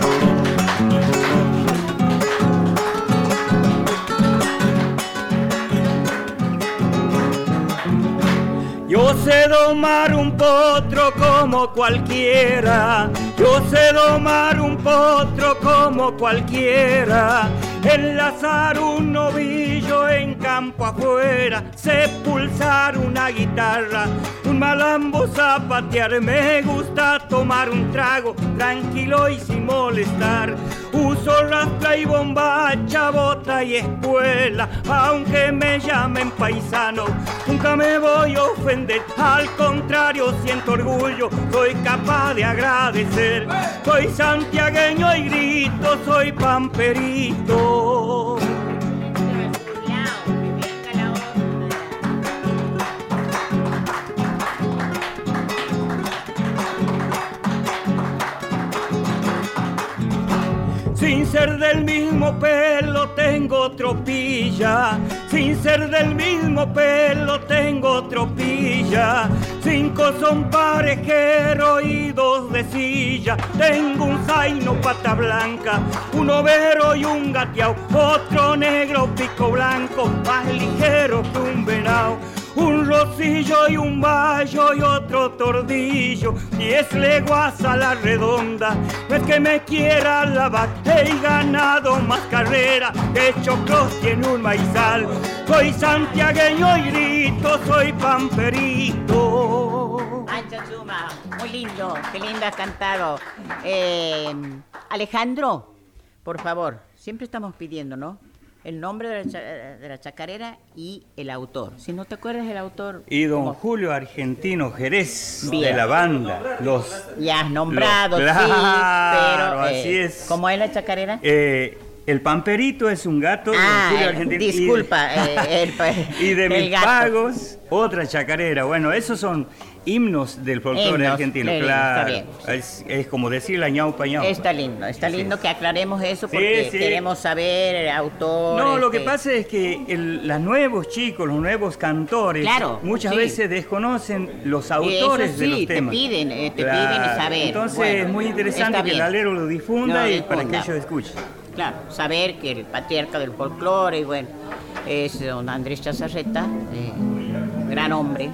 Yo sé domar un potro como cualquiera, yo sé domar un potro como cualquiera, enlazar un novillo en campo afuera, sé pulsar una guitarra, un malambo zapatear, me gusta tomar un trago tranquilo y sin molestar, uso rastla y bombacha, bota y espuela, aunque me llamen paisano, nunca me voy a ofender, al contrario siento orgullo, soy capaz de agradecer, soy santiagueño y grito, soy pamperito. Sin ser del mismo pelo tengo tropilla, sin ser del mismo pelo tengo tropilla, 5 son parejeros y 2 de silla, tengo un zaino pata blanca, un overo y un gateao, otro negro pico blanco, más ligero que un venao. Un rosillo y un bayo y otro tordillo, 10 leguas a la redonda, no es que me quiera lavar, he ganado más carrera, he hecho cross y en un maizal, soy santiagueño y grito, soy pamperito. Ancha Suma, muy lindo, qué lindo has cantado. Alejandro, por favor, siempre estamos pidiendo, ¿no? El nombre de la chacarera y el autor. Si no te acuerdas del autor... Y don ¿cómo? Julio Argentino Jerez, Bien. de la banda, Ya has nombrado, Claro, sí, pero... así es. ¿Cómo es la chacarera? El pamperito es un gato de don Julio Argentino. Disculpa, Y de el mis gato. pagos, otra chacarera. Bueno, esos son himnos del folclore Himnos, argentino, está claro. bien. Es como decir la ñaupa ñaupa. Está lindo que aclaremos eso porque Sí. queremos saber el autor. No, lo que pasa es que los nuevos chicos, los nuevos cantores, Claro, muchas sí. veces desconocen los Eso autores de sí, los te temas. piden Claro. saber. Entonces Bueno, es muy interesante está que el bien. alero lo difunda Lo y para que difunda. ellos escuchen. Claro, saber que el patriarca del folclore, y bueno, es don Andrés Chazarreta, gran hombre.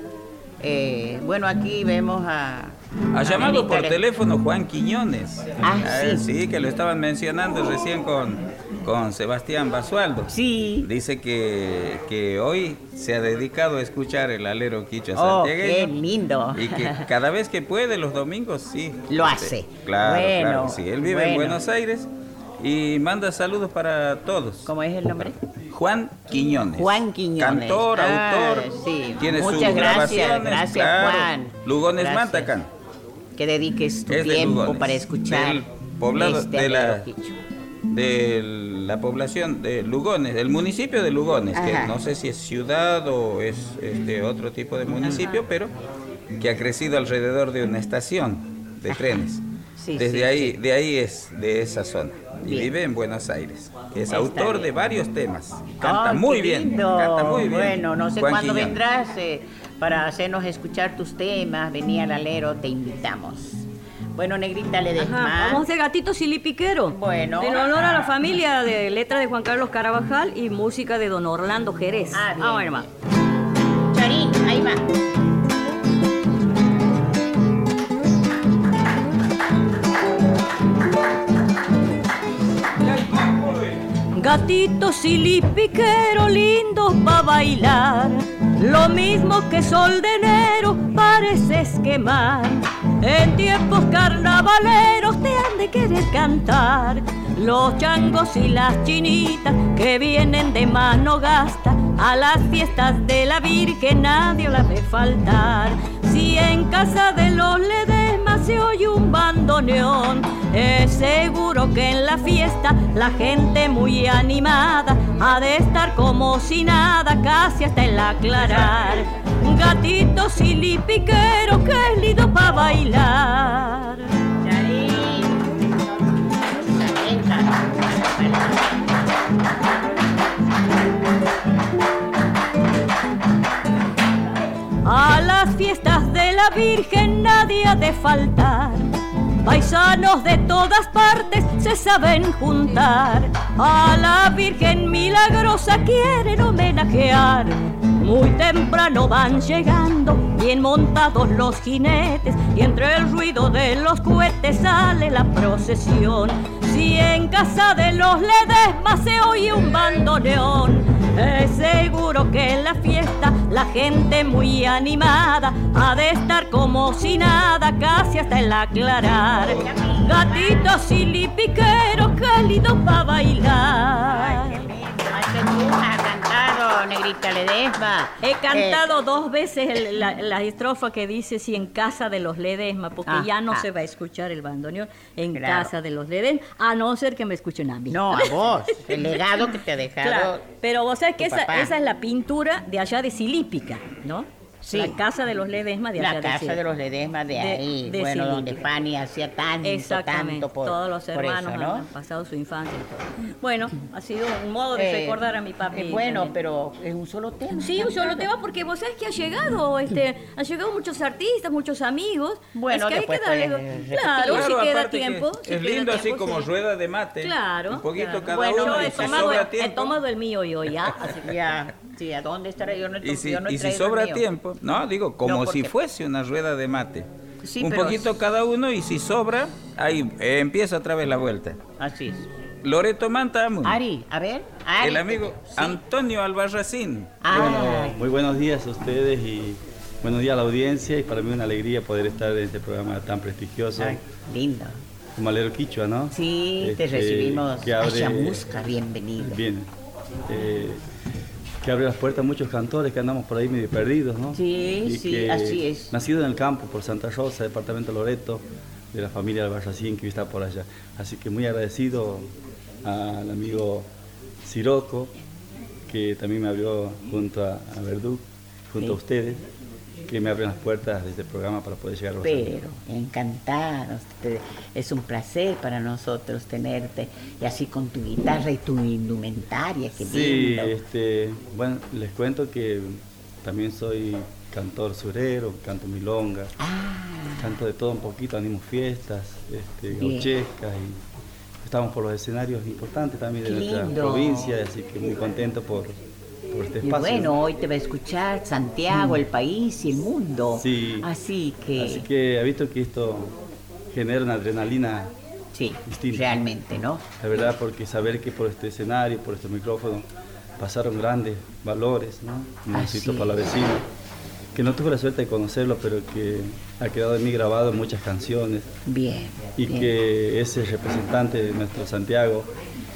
Bueno, aquí vemos a... Ha llamado Anita por Le- teléfono Juan Quiñones. Sí. Sí, que lo estaban mencionando recién con Sebastián Basualdo. Sí. Dice que hoy se ha dedicado a escuchar el alero quichua Oh, santiagueño. qué lindo. Y que cada vez que puede, los domingos, sí. Lo hace. Claro, Bueno, claro que sí. Él vive en bueno. Buenos Aires y manda saludos para todos. ¿Cómo es el nombre? Juan Quiñones. Juan Quiñones. Cantor, autor, sí. tiene Muchas sus gracias, grabaciones. gracias, claro. Juan. Lugones Gracias. Mantacan. Que dediques tu Es de tiempo Lugones, para escuchar del poblado este alero quichua. de la población de Lugones, del municipio de Lugones, Ajá. que no sé si es ciudad o es otro tipo de municipio, pero que ha crecido alrededor de una estación de trenes. Sí, Desde sí, ahí, sí. de ahí es de esa zona. Y Bien. vive en Buenos Aires. Es Está autor bien. de varios temas. Canta Ay, muy qué bien. lindo. Canta muy bien. Bueno, no sé Juan cuándo Quiñones. vendrás para hacernos escuchar tus temas. Vení al alero, te invitamos. Bueno, Negrita, le des Ajá, más. vamos a hacer Gatito Silipiquero. Bueno. En honor a la familia de letra de Juan Carlos Carabajal y música de don Orlando Jerez. Ah, bien. bueno, va. Charín, ahí va. Gatito silipiquero lindos pa' bailar, lo mismo que sol de enero pareces quemar. En tiempos carnavaleros te han de querer cantar los changos y las chinitas que vienen de mano gasta. A las fiestas de la Virgen nadie la ve faltar. Si en casa de los Ledesma se oye un bandoneón, es seguro que en la fiesta la gente muy animada ha de estar como si nada, casi hasta el aclarar. Gatito silipiquero, que lindo pa' bailar. Charín. A las fiestas de la Virgen nadie ha de faltar. Paisanos de todas partes se saben juntar. A la Virgen milagrosa quieren homenajear. Muy temprano van llegando, bien montados los jinetes, y entre el ruido de los cohetes sale la procesión. Si en casa de los Ledesma se oye un bandoneón, es seguro que en la fiesta la gente muy animada ha de estar como si nada, casi hasta el aclarar. Gatito silipiquero, cálido pa' bailar. ¿Has cantado, Negrita Ledesma? He cantado 2 veces la estrofa que dice si en casa de los Ledesma, porque ya no se va a escuchar el bandoneón en casa de los Ledesma, a no ser que me escuchen a mí. No, a vos, el legado que te ha dejado. Claro, pero vos sabés que papá. esa es la pintura de allá de Silípica, ¿no? Sí. La casa de los Ledesma de allá La casa de los Ledesma de ahí, de bueno, Silípica. donde Fanny hacía tanto por todos los por hermanos eso, ¿no? han pasado su infancia y todo. Bueno, ha sido un modo de recordar a mi papi. Bueno, también. pero es un solo tema. Sí, un solo tema, porque vos sabés que han llegado muchos artistas, muchos amigos. Bueno, es que después hay que darle. puedes Claro, Claro, si queda aparte que tiempo. si es queda lindo así tiempo, como sí. rueda de mate. Claro. Un poquito claro. cada Bueno, uno yo y he si tomado, sobra he tiempo. tomado el mío yo ya. Así que Ya, sí, ¿a dónde estará? Yo no he Y si, yo no he y si traído sobra el mío. tiempo, no, digo, como No, si porque- fuese una rueda de mate. Sí, un pero- poquito cada uno y si sobra, ahí empieza otra vez la vuelta. Así es. Loreto Mantamun, Ari, a ver. Ari. el amigo Sí. Antonio Albarracín. Ah, Muy buenos días a ustedes y buenos días a la audiencia, y para mí una alegría poder estar en este programa tan prestigioso ay, lindo. como Alero Quichua, ¿no? Sí, te recibimos. que abre- Ayamusca, bienvenido. Bien. Que abre las puertas a muchos cantores que andamos por ahí medio perdidos, ¿no? Sí, Y sí, que, así es. Nacido en el campo, por Santa Rosa, departamento Loreto, de la familia Albarracín que está por allá. Así que muy agradecido al amigo Siroco, que también me abrió junto a Verdú, junto a ustedes, que me abren las puertas de este programa para poder llegar a los amigos. Pero encantados. Es un placer para nosotros tenerte, y así con tu guitarra y tu indumentaria, qué Sí, lindo. bueno, les cuento que también soy cantor surero, canto milonga, canto de todo un poquito, animo fiestas, Bien. gauchescas, y estamos por los escenarios importantes también de Qué nuestra lindo. provincia, así que muy contento por este Y espacio. bueno, hoy te va a escuchar Santiago, el país y el mundo. Sí. Así que, Así que ha visto que esto genera una adrenalina sí, distinta. realmente, ¿no? La verdad, porque saber que por este escenario, por este micrófono, pasaron grandes valores, ¿no? Un Monsito Así Palavecino, que no tuve la suerte de conocerlo, pero que ha quedado en mí grabado en muchas canciones, Bien. y bien. que es el representante de nuestro Santiago,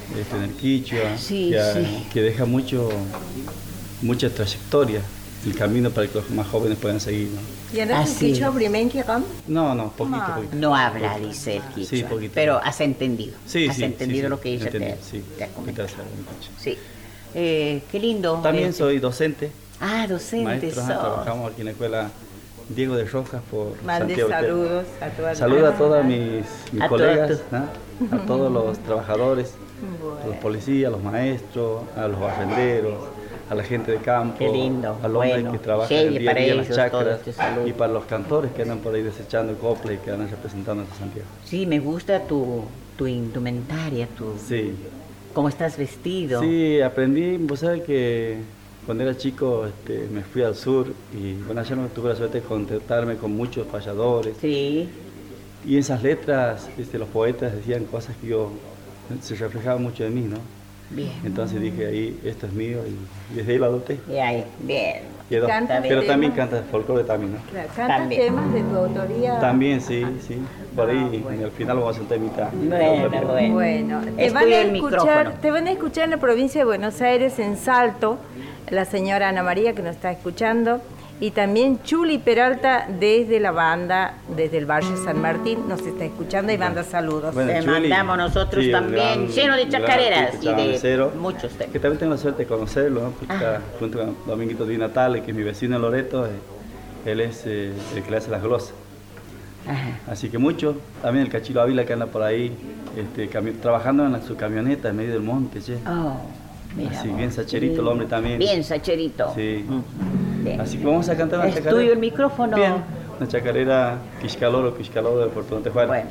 en el quichua, Sí, que deja mucha trayectoria, el camino para que los más jóvenes puedan seguir, ¿no? ¿Y en el quichua primer que ram? No, poquito. No habla, dice el quichua, sí, poquito. pero has entendido. Sí, has entendido lo que ella te ha comentado. Sí. Qué lindo. También soy docente. Docente. Maestro, trabajamos aquí en la escuela Diego de Rojas por Mande Santiago. saludos a todas Saludos a todos mis colegas, todos. a todos los trabajadores, a los policías, a los maestros, a los barrenderos, a la gente de campo, Qué lindo. al hombre que trabaja el día a día en las chacras, y para los cantores que andan por ahí desechando copla y que andan representando a Santiago. Sí, me gusta tu indumentaria, Sí. cómo estás vestido. Sí, aprendí, vos sabés que cuando era chico me fui al sur y bueno, allá no tuve la suerte de contactarme con muchos payadores. Sí. Y en esas letras los poetas decían cosas que se reflejaban mucho de mí, ¿no? Bien. Entonces dije, ahí, esto es mío y desde ahí lo adopté. Y ahí, bien. Quedó. Pero también canta folclore también, ¿no? Claro, ¿cantas temas de tu autoría? También, sí. Por ahí, al final vamos a hacer mitad. Bueno, te van a escuchar en la provincia de Buenos Aires, en Salto, la señora Ana María, que nos está escuchando, y también Chuli Peralta desde la banda, desde el barrio San Martín, nos está escuchando y manda saludos. Bueno, te mandamos nosotros también, lleno de chacareras y de muchos temas. Que también tengo la suerte de conocerlo, ¿no? Porque está junto con Dominguito Di Natale, que es mi vecino en Loreto, él es el que le hace las glosas. Así que mucho, también el Cachilo Ávila que anda por ahí, trabajando en su camioneta en medio del monte, che. Mira, así, bien sacherito el hombre también. Bien sacherito. Sí. Así que vamos a cantar una chacarera. ¿Es tuyo el micrófono? Bien, una chacarera Quiscaloro de Puerto Montejuelo. Bueno,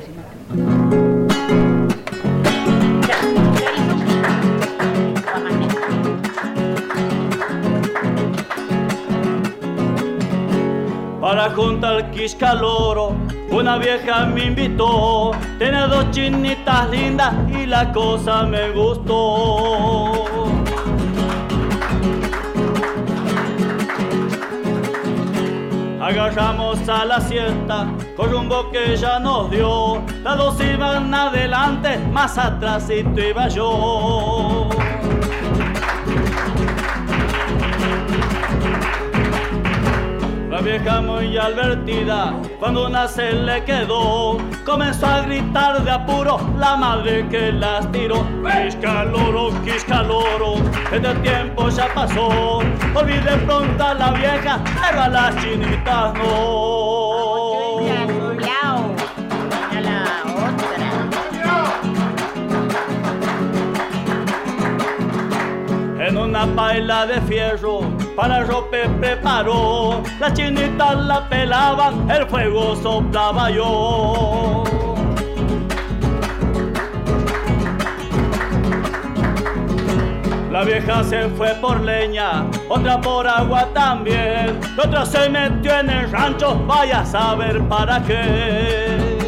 Para juntar Quiscaloro, una vieja me invitó. Tiene 2 chinitas lindas y la cosa me gustó. Agarramos a la siesta con rumbo que ella nos dio. Las 2 iban adelante, más atrásito iba yo. La vieja muy advertida, cuando una se le quedó, comenzó a gritar de apuro la madre que las tiró. Quiscaloro, Quiscaloro, este tiempo ya pasó. Olvidé pronto a la vieja, pero a las chinitas no. En una paila de fierro para rope preparó. Las chinitas la pelaban, el fuego soplaba yo. La vieja se fue por leña, otra por agua también. La otra se metió en el rancho, vaya a saber para qué.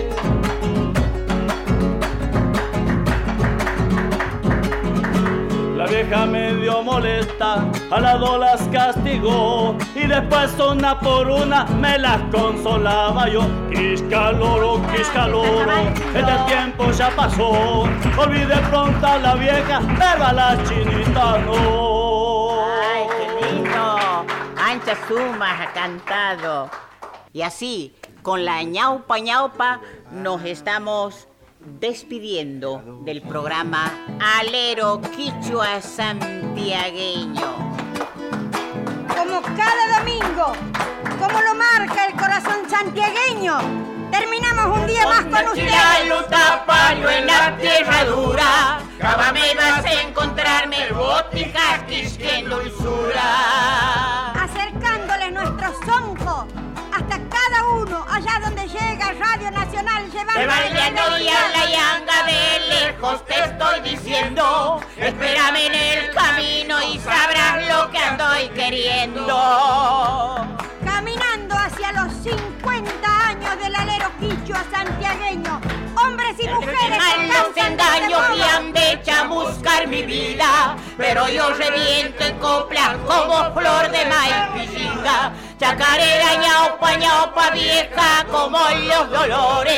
La vieja medio molesta, a las 2 las castigó y después una por una me las consolaba yo. Quiscaloro, Quiscaloro, este tiempo ya pasó. Olvidé pronto a la vieja, pero a las chinitas no. ¡Ay, qué lindo! Ancha Sumas ha cantado. Y así, con la ñaupa ñaupa, nos estamos despidiendo del programa Alero Quichua Santiagueño. Como cada domingo, como lo marca el corazón santiagueño, terminamos un día más con ustedes. Paño en la tierra dura, cada me vas a encontrarme boticas que dulzura. Acercándoles nuestro sonco hasta cada uno, allá donde llega Radio Nacional llevando. Te bailando y a la yanga de lejos te estoy diciendo. Espérame en el camino y sabrás lo que ando queriendo. Caminando hacia los 50 años del alero quichua santiagueño, hombres y mujeres malos engaños y han de chamuscar mi vida, pero yo reviento en copla como flor de maíz pillinga. Chacarera, ñaupa, ñaupa vieja como los dolores,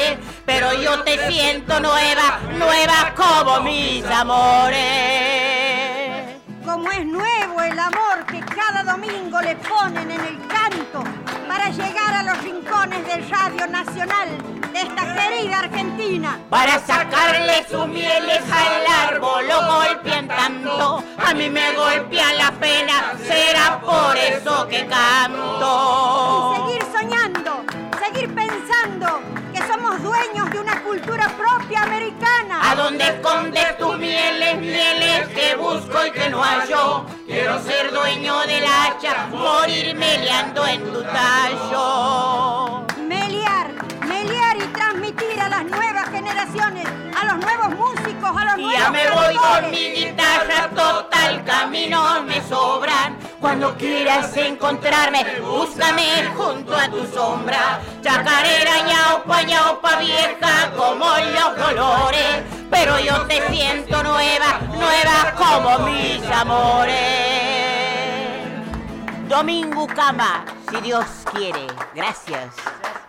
pero yo te siento nueva, nueva como mis amores. Como es nuevo el amor que cada domingo le ponen en el canto para llegar a los rincones del Radio Nacional de esta querida Argentina. Para sacarle sus mieles al árbol lo golpean tanto, a mí me golpea la pena, será por eso que canto. Y seguir soñando, seguir pensando que somos dueños de una cultura propia americana. ¿A dónde escondes tus mieles, mieles que busco y que no hallo? Quiero ser dueño del hacha, morir meleando en tu tallo. Melear y transmitir a las nuevas generaciones, a los nuevos músicos, a los nuevos Ya me voy cantores. con mi guitarra, total caminos me sobran. Cuando quieras encontrarme, búscame junto a tu sombra. Chacarera, ñaupa vieja como los colores. Pero yo te siento nueva, nueva como mis amores. Domingo Cama, si Dios quiere. Gracias.